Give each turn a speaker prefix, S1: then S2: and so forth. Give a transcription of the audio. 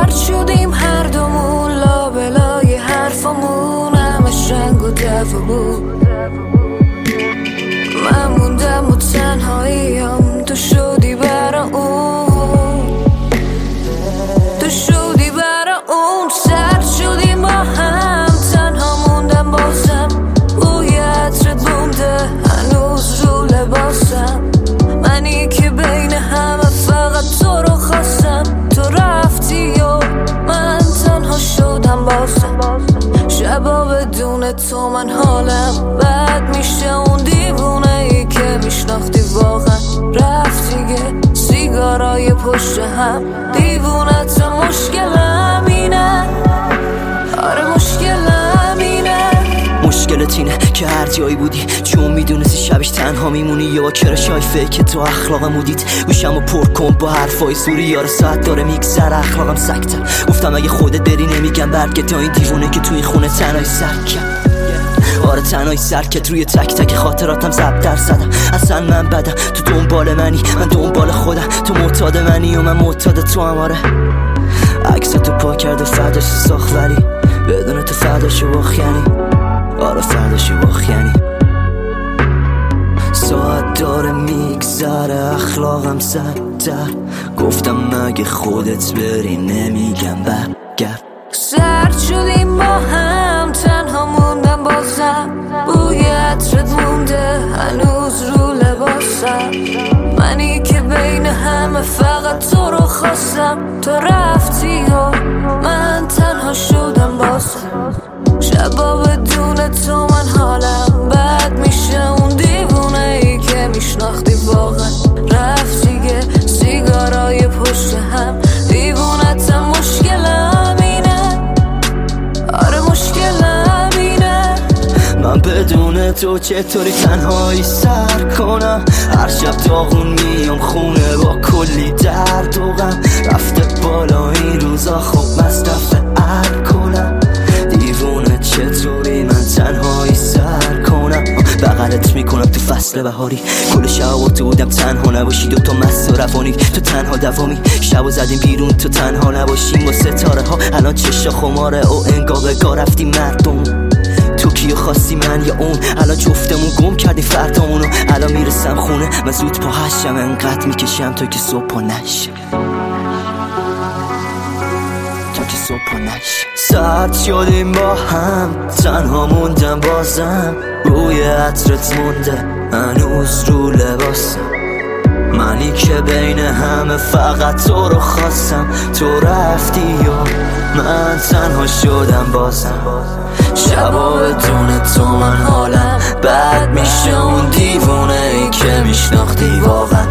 S1: سرد شدیم هر دومون، لابلای حرفمون همش رنگ و دفع بود. من موندم و تنهاییم، تو شدی برا اون، تو شدی برا اون. سرد شدیم با هم، تنها موندم بازم، بوی عطرت مونده هنوز رو لباسم. منی که بین همه فقط تو رو خواستم، تو رفتی و من تنها شدم بازم. شبا بدون تو من حالم بد میشه، اون دیوونه ای که میشناختی واقعا رفت دیگه. سیگارای پشت هم دیوونت، مشکلم اینه، آره مشکلم اینه.
S2: مشکلت اینه که هر جایی بودی چون میدونستی شبش تنها میمونی، یا با کرشای فیک تو اخلاقم بودید. گوشمو پر کن با حرفای سوری، یار ساعت داره میگذره اخلاقم سکتر. گفتم اگه خودت بری نمیگم برگه تا این دیوونه که تو این خونه تنهایی سر کرد. آره تنهایی سر کرد، روی تک تک خاطراتم زبدر زدم. اصلا من بدم، تو دنبال منی من دنبال خودم، تو معتاد منی و من معتاد تو هم. آره عکساتو پا کرد و فرداش ساخت، ولی بدون تو فرداشو باخیانی. آره فرداشو باخیانی. ساعت داره میگذره اخلاقم سردر، گفتم مگه خودت بری نمیگم برگرد.
S1: سرد شدیم با هم، تنها موندم بازم، بوی عطرت مونده هنوز رو لباسم. منی که بین همه فقط تو رو خواستم، تو رفتی و من تنها شدم بازم. شبا بدون تو من حالم بد میشه، اون دیوونه ای که میشناختی واقعا رفت دیگه. سیگارای پشت هم دیوونتم، مشکلم اینه، آره مشکلم اینه.
S2: من بدون تو چطوری تنهایی سر کنم؟ هر شب داغون میام خونه با کلی درد و غم، رفته بالا این روزا خب مصرف الکلم. دیوونه چطوری من تنهایی سر کنم؟ بغلت میکنم تو فصل بهاری، کل شب تو بودم تنها نباشی، دوتا مست و روانی تو تنها دوامی. شبو زدیم بیرون تو تنها نباشیم با ستاره ها، الان چشا خماره و انگار بگاه رفتیم مردم. تو کیو خواستی من یا اون؟ الان جفتمون گم کردیم فردامونو. الان میرسم خونه من زود پا هشم، انقدر میکشم تا که صبح پا نشه، تا که صبح پا نشه. سرد شدیم با هم، تنها موندم بازم، بوی عطرت مونده هنوز رو لباسم. منی که بین همه فقط تو رو خواستم، تو رفتی و من تنها شدم بازم. شبا بدون تو من حالم بد میشه، اون دیوونه ای که میشناختی واقعا